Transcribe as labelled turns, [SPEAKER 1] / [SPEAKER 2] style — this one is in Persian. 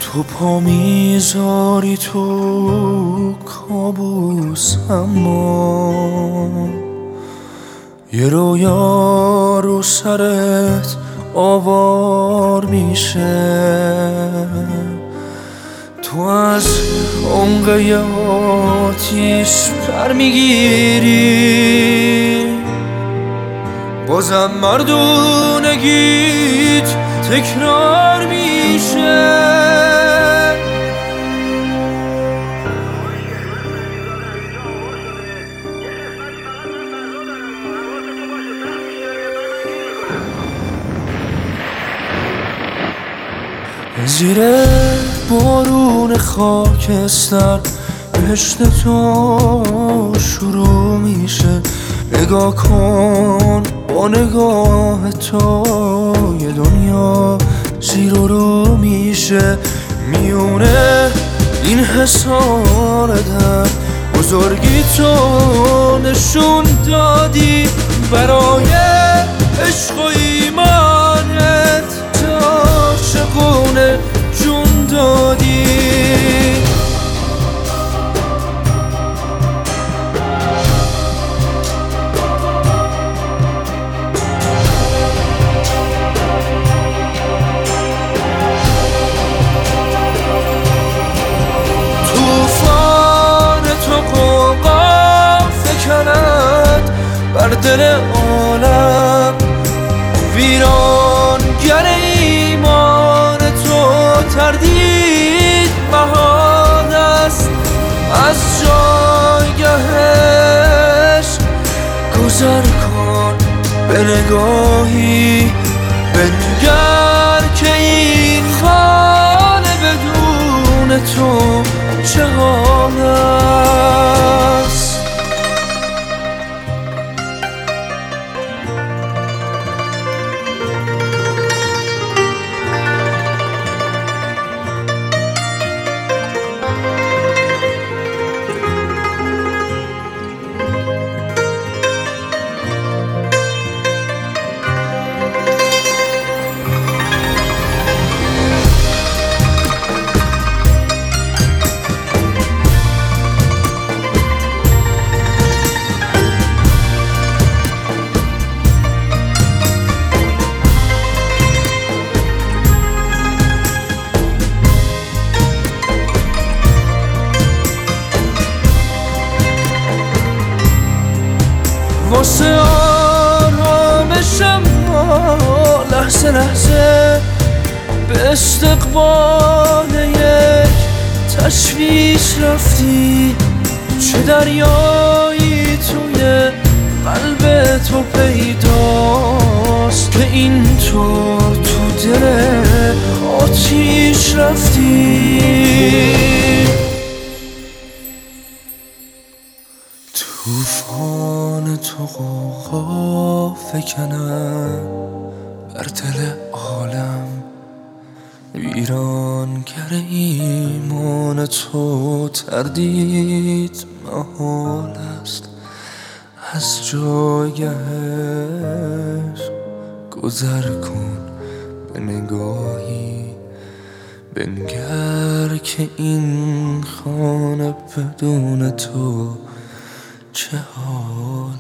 [SPEAKER 1] تو پا میذاری تو کابوس، اما یه رویا رو سرت آوار میشه. تو از عمق یه آتیش پر میگیری، بازم مردونگیت تکرار میشه. زیر بارون خاکستر بهشت تو شروع میشه. نگاه کن با نگاه تو یه دنیا زیر و رو میشه. میونه این حصار در بزرگی تو نشون دادی، برای عشق و ایمانت عاشقونه جون دادی. طوفان تو قوقا فکند بر دل عالم، ویرانگر ایمان تو تردید محال است. از جایگهش گذر کن به نگاهی، بنگر که این خانه بدون تو چه حال است. واسه آرامشم لحظه لحظه به استقبال یک تشویش رفتی. چه دریایی توی قلب تو پیداست که اینطور تو دل آتیش رفتی. طوفان تو قوقا فکنم بر دل عالم، ویرانگر ایمان تو تردید محال است. از جایش گذر کن به نگاهی، بنگر که این خانه بدون تو چه حال